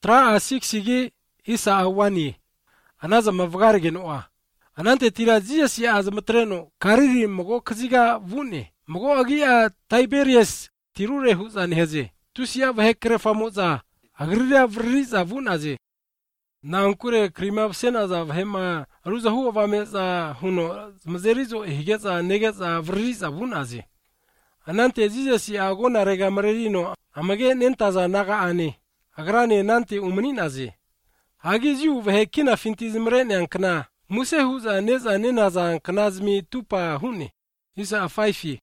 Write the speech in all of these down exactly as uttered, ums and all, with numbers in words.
Tra asiksigi isa awani. Anaza mavgarige noa. Anante tira Jesus ya azamatreno kariri mogo kaziga vune. Mogo agia Tiberius tirure huzani heze. Tusia vahekre famoza. Agriria vriza vunaze. Na ankure krima sena za vahema aruza huwa vameza huno mazerizo higeza negeza vriza vunaze. Anante Jesus ya agona rega marerino amage nentaza naga ane. Agrane nante umaninaze. Hagi ziu vahekina fintizimrene ankna. Muse huza neza nenaza anknazmi tupa hune. Isa afaifi.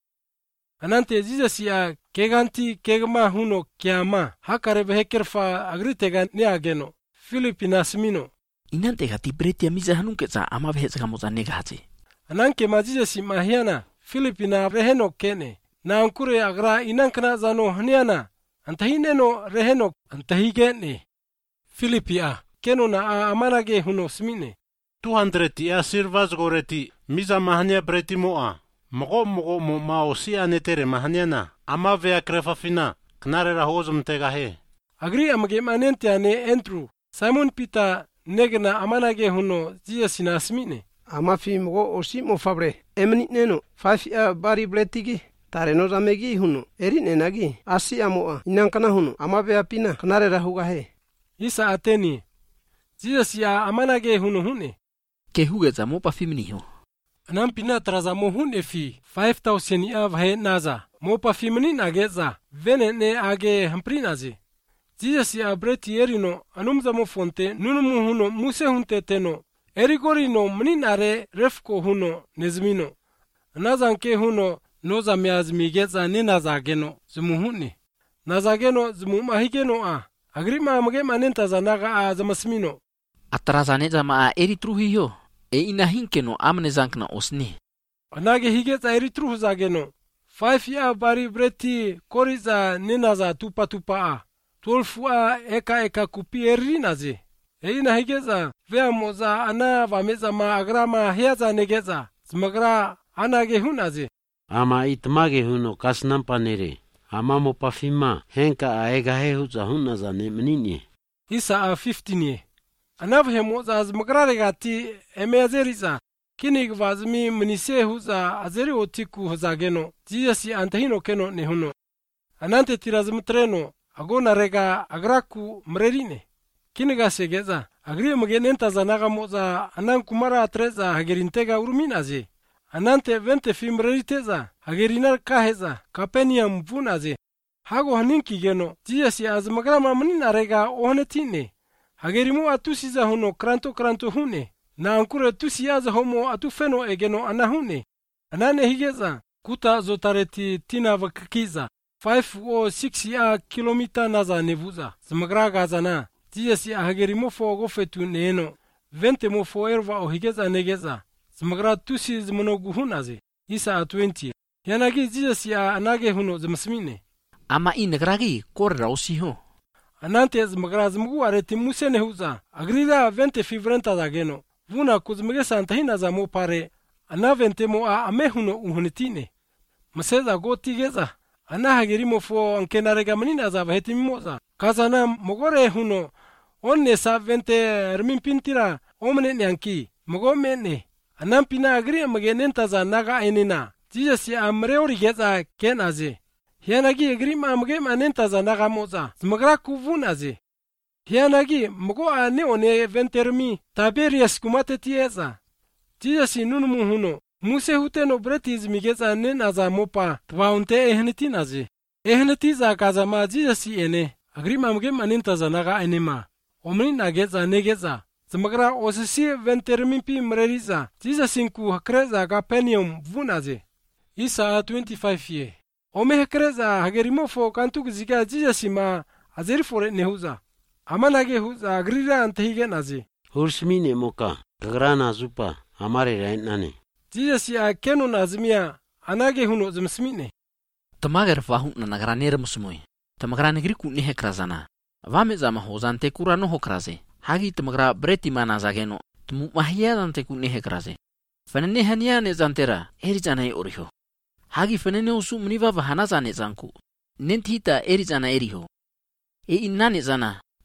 Anante Jesus ya keganti kegma huno kiama. Hakare vahekerfa agritega neageno. Filipinasmino. Inante gati bretia miza hanunkeza ama veheza kamoza negahaze. Ananke ma Jesus mahiana. Filipina reheno kene. Na ankure agra inankna zano haniana. Antahineno reheno antahigene. Filipia. Keno na amanage huno smine. two hundred ya sirvas goreti miza mahania breti moa. Mogo mogo mo maosi anetere mahania na. Ama vea krefafina. Knare rahozum tegahe. Agri amage manente ane entru. Simon Peter negna amanage huno Jesus na smine. Ama fi mogo osi mo fabre. Emni neno. Five ya bari bretigi. Tareno ramegi huno. Eri nenagi. Asi amoa. Inankana huno. Ama vea pina. Knare rahugahe. Isa ateni. Jesus ya amanage huno hune. Ke hugeza mo pa fimniho. Anampina traza mo hune fi. five thousand ya vahe naza. Mo pa fimni nageza. Vene ne age hamprinaze. Jesus ya breti erino anumza mo fonte nunumu huno muse hunte teno. Erigorino mninare refko huno nezmino. Nazanke huno noza miazmigeza ne nazageno zumuhune. Nazageno zumumahigeno a. Agrima amage manenta zanaga a zamasmino. Atrazane zama a eri truhiyo. E inahinkeno amne zankna osni. Anage higeza eri truhu zageno. Five ya bari breti koriza nenaza tupa tupa a. Twelve a eka eka kupi eri naze. E inahigeza vea moza ana vameza ma agrama hiaza negeza. Zmagra anage hunaze. Ama itmage huno kasnampanere. Ama mo pafima henka aegahe huza hunaza ne menini. Isa a fifteen ye. Anavhe moza azmagrare gati emeazeriza. Kinig vazmi mnise huza azeri otiku huzageno. Jesus antahino keno ne huno. Anante tirazmtreno agona rega agraku mrerine. Kiniga segeza. Agri mgenenta zanaga moza anankumara atreza hagerintega uruminaze. Anante vente fimreriteza hagerinar kaheza kapeniam vunaze. Hago haninki geno. Jesus azmagrama mnina rega ohnetine. Hagerimu atusiza huno kranto kranto hune. Na ankure tusiaza homo atufeno egeno anahune. Anane higeza. Kuta zotareti tina vakakiza. five o six ya kilomita naza nevuza. Zmagra gazana. Jesus hagerimu fo gofetu neno. Vente mo fo erva o higeza negeza. Zmagra tusi zmonogu hunaze. Isa a twenty. Yanagi Jesus ya anage huno zmasmine. Ama inagragi korra osiho. Anante zmagra zmgu areti musene huza. Agrida vente fivrenta zageno. Vuna kuzmege santahina za mo pare. Ana vente mo a ame huno uhunitine. Maseza goti geza. Ana hagerimo fo ankenarega manina za vaheti mimoza. Kazana mogore huno. Onne sa vente ermimpintira. Omne nyanki. Mogo mene. Anampina agri magenenta za naga enina. Jesus ya amreori geza kenaze. Hianagi agri ma amge manenta za naga moza. Zmagra kuvunaze. Hianagi mogo ane one ventermi Tiberius kumate tieza. Jesus nunumu huno. Muse huteno bretiz migeza nena za mopa twaunte ehnetinaze. Ehnetiza kazama Jesus ene. Agri ma amge manenta za naga enema. Omni nageza negeza. Zmagra osisi ventermimpi mreriza. Jesus inku hakreza kapenium vunaze. Isa twenty-five ye. Ome hakreza hagerimofo kantuk ziga Jesus ma azeri fore nehuza. Amanage huza agrira antahige naze. Hursmine moka. Gagrana zupa. Amare rainane. Jesus ya keno nazmia. Anage huno zmsmine. Tamagar fahu na nagranere musmoy. Tamagra negri kunni hekrazana. Vame zama hozante kurano hokraze. Hagi tamagra breti mana zageno. Tumu mahia dante kunni hekraze. Fanene haniane zantera. Eri zanai oriho. Hagi fanene usu muniva vahana zane zanku. Nentita eri zana eriho. E innane zana.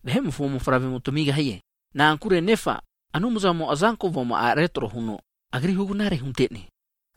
Behemu fomo frave mo tomiga haye. Na ankure nefa anumuza mo azanko vomo a retro huno. Agri hugunare hunteni.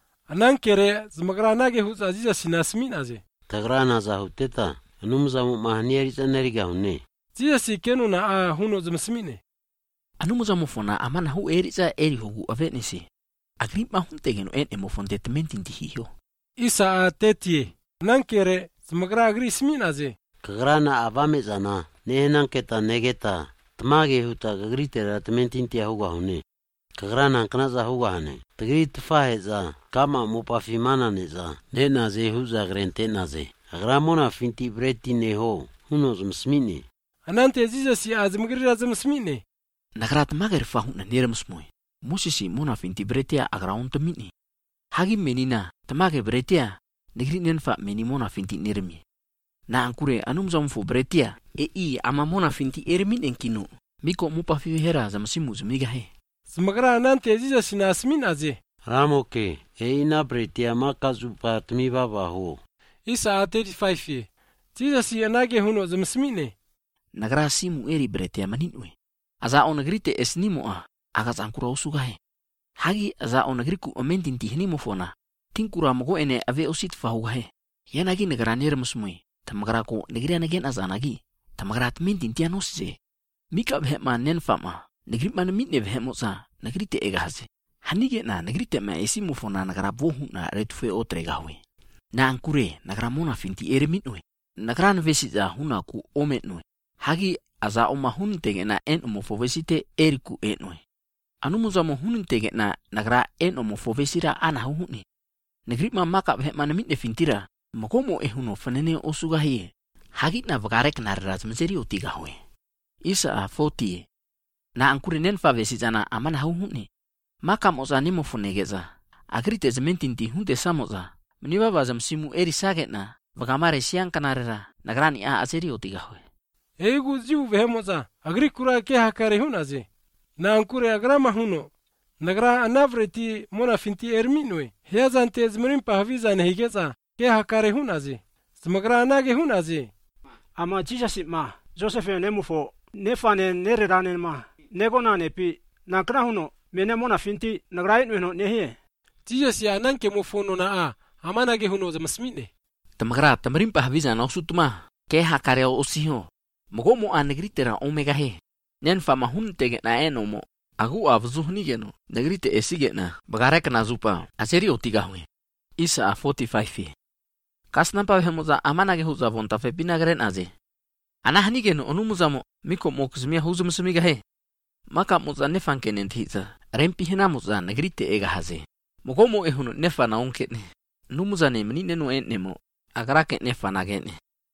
Anankere zmagrana huza jiza sinasminaze. Tagrana za huteta anumuza mo mahanieri tsaneriga hunne. Jiza si kenu na a huno zmsmine. Anumuza mo fona amana hu eriza eri hugu avenisi. Agri ma huntegeno en emofonde tementinti hiyo. Isa a tetie. Nankere zmagra agri sminaze. Kagrana avame zana nehenanketa negeta tmage huta gritera tementinti huga hunne. Kagrana kanaza huga hane. Tagrit faheza kama mopafimana neza. Nena ze huza grentena ze. Agramona finti breti neho. Huno zmsmine. Anante jiza si azmgrira zmsmine. Nagrat mager fahuna neremsmoy. Musisi mona finti bretia agraunta mini. Hagi menina tamage bretia negri nenfa meni mona finti neremi. Na ankure anumza mfo bretia e i ama mona finti ermin enkino. Miko mupa fihera zamsimu zmiga he. Zmagra anante jiza sinasmin aze. Ramoke e ina bretia makazu patmi baba ho. Isa a thirty-five ye. Jiza si anage huno zmsmine. Nagra simu eri bretia maninwe. Aza onagrite esnimo a agas ankura usuga he. Hagi aza onagriku omentin tihnimo fona. Tinkura mogo ene ave osit fahuga he. Yanagi nagra nermusmui. Tamagra ko negri anagen azanagi. Tamagra tmentin tianosze. Mika vhema nenfama. Negri man mitne vhemoza. Nagrite egaze. Hanige na nagrite ma esimu fona nagra vohu na retfe otregawe. Na ankure nagra mona finti eremitwe. Nagra nvesiza huna ku ometwe. Hagi aza oma huntege na en omofovesite eriku enwe. Anumuza mo huntege na nagra en omofovesira ana huni. Negri ma maka vhema na mitne fintira. Makomo ehuno fanene osuga hiye. Hagi na vagarek na razmzeri otigawe. Isa a forty. Na ankure nenfa vesizana amana huni. Maka moza nimo funegeza. Agrite zmentinti hunde samoza. Mniba vazamsimu eri sagetna. Vagamare siang kanarera. Nagrani a azeri otigawe. Egu jiu vehemoza. Agri kura ke hakare hunaze. Na ankure agrama huno. Nagra anavreti mona finti erminwe. Hiazante zmrin pahaviza nehigeza. Ke hakare hunaze. Zmagra anage hunaze. Ama Jesus ma Joseph nemufo nefane nererane ma negona nepi nakra huno mene mona finti nagrain weno nehie. Jesus ya nanke mofono na a amanage huno zmasmine. Tamagra tamrin pahaviza na osutuma. Ke hakare osiho. Mogomo a negritera omega he. Nen fama huntege na enomo. Agu avzuhnigeno. Negrite esige na. Bagarek na zupa. Azeri otigawe. Isa a forty-five. Kasnampa hemoza amanage huza vonta fe pinagren aze. Anahnigeno onumuzamo miko mokzmia huzumsumiga he. Maka muza nefanke nenthiza. Rempi hena muza negrite ega haze. Mogomo ehuno nefa na onkene. Numuza ne menine no enemo. Agarake nefa na gene.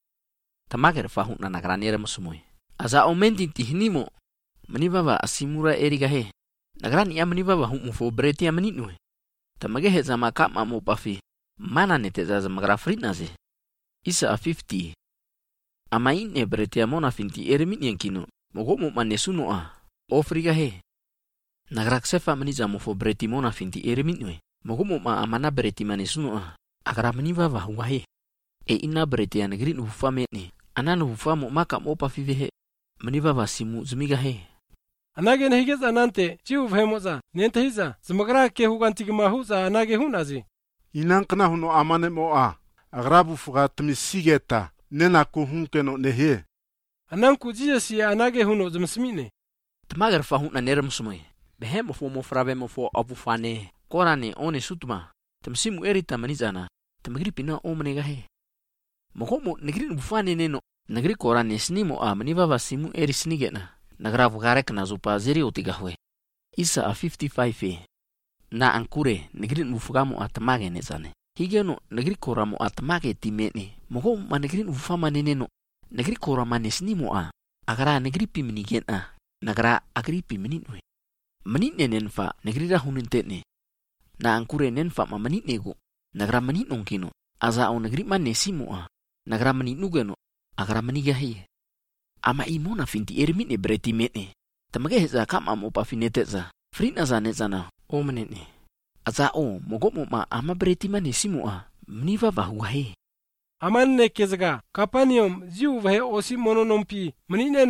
Tamager fahuna nagranere musumoi. Aza omentin tihnimo. Manibaba asimura eriga he. Nagrani ya manibaba humufo breti ya maninwe. Tamagehe zama kama mo pafi. Mana nete za zamagra frinaze. Isa a fifty. Amaine breti ya mona finti eremini yankino. Mogomo manesuno a. Ofriga he. Nagraksefa maniza mofo breti mona finti ereminwe. Mogomo ma amana breti manesuno a. Agra manibaba huwa he. E ina breti ya negri nufame ni. Anano hufamo maka mopa fivehe. Manibaba simu zmiga he. Anage nehigeza anante jiu vehemoza. Nentahiza zmagra ke hugantigima huza anage hunaze. Inankna huno amane moa. Agrabu fuga tmisigeta. Nena kuhunkeno nehie. Ananku Jesus ya anage huno zmsmine. Tamager fahuna neremsumoi. Behemo fo mo frave mo fo abufane. Korane one sutma. Tamsimu erita manizana. Tamagri pina omnega he. Mogomo negri bufane neno. Negri korane snimo a manibaba simu eri snigena. Nagravu garek na zupa zeri otigahwe. Isa a fifty-five. Na ankure negri bufugamo atamage nezane. Higeno negri koramo atamage timene. Mogomo ma negri bufama neneno. Negri korama nesnimo a. Agara negri piminigen a. Nagra agri piminwe. Manine nenfa negri rahunintene. Na ankure nenfa ma maninego. Nagra maninonkino. Aza o negri manesimo a. Nagra maninugeno. Agra manigahe. Ama imona finti ermine breti mene. Tamageheza kama mopa fineteza. Frina za nezana. O menene. Aza o mogomo ma ama breti manesimo a. Mniva vahuahe. Amanne kezga kapanium jiu vahe osi mononompi. Manine no.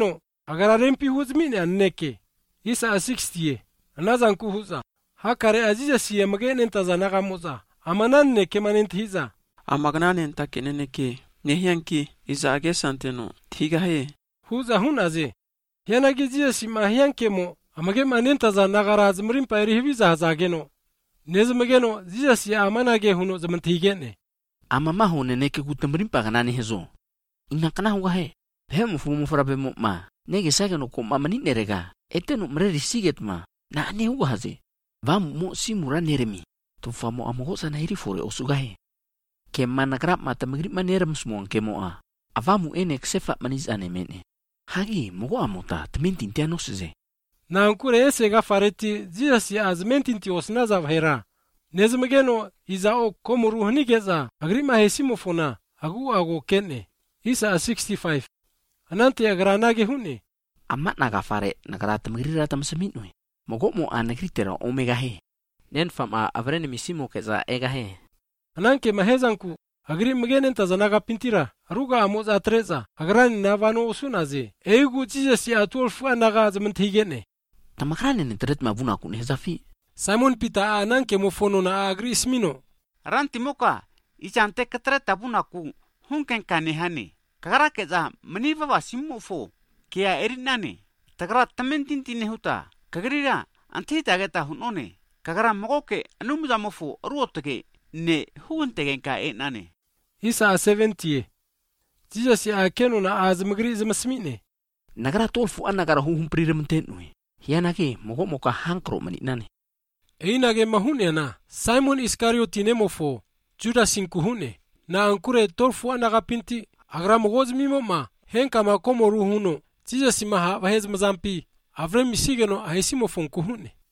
agara rempi huzmine anneke. Isa a sixty anazan kuhuza. Hakare aziza siya magenen tazanaga moza. Amananne kemanent hiza. Amagnanen takeneneke. Nehianki izage santeno. Tiga he. Huza hunaze. Hianagi ziya sima hianke mo. Amage manen tazanaga zmrim pairi hiviza hazageno. Nezmageno ziya siya amanage huno zamantigene. Amama hone neke kutamrim paganani hezo. Inakana huwa he. Hemu fumu farabe mo ma. Nege sage no koma mani nerega. Ete no mreri siget ma. Na ane huwa haze. Vamu mo simura neremi. Tufamo amogo sana hiri fore osugahe. Ke managrap mata magrip manerem semua ke moa. Avamu ene ksefa maniz anemene. Hagi mogo amota tementin tiano seze. Na ankure ese ga fareti zia si azmentin ti osnaza vahera. Nezmageno iza o komo ruhani geza. Agrima hesimo fona. Agu ago kene. Isa a sixty-five. Anante agranage hune. Amat naga fare nagara tamagrira tamsaminwe. Mogo mo anagritera omega he. Nen fama avrene misimo keza ega he. Ananke mahezanku. Agri magenen tazanaga pintira. Aruga amoza treza. Agrani navano osunaze. Eigu jise si atwolfu anaga zamantigene. Tamagrane netret mavuna kun hezafi. Simon Pita ananke mofono na agri ismino. Ranti moka. Ichante katreta bunaku. Hunken kanehane. Kagara keza maniva wasimu fo. Kia erinane. Tagara tamentintine huta. Kagrira antitageta hunone. Kagara mogoke anumuza mofu ruotege ne huntegen enane. Isa a seventy. Jesus ya kenu na azmagri zmasmine. Nagara tolfu anagara huhum prirementenwe. Hianage mogo moka hankro maninane. Einage mahune na Simon Iscariot nemofo. Judas inkuhune. Na ankure tolfu anaga pinti. Agra mogoz mimo ma. Henka ma komo ruhuno. Jesus maha vahez mazampi. Avre misigeno ahesimo fonkuhune.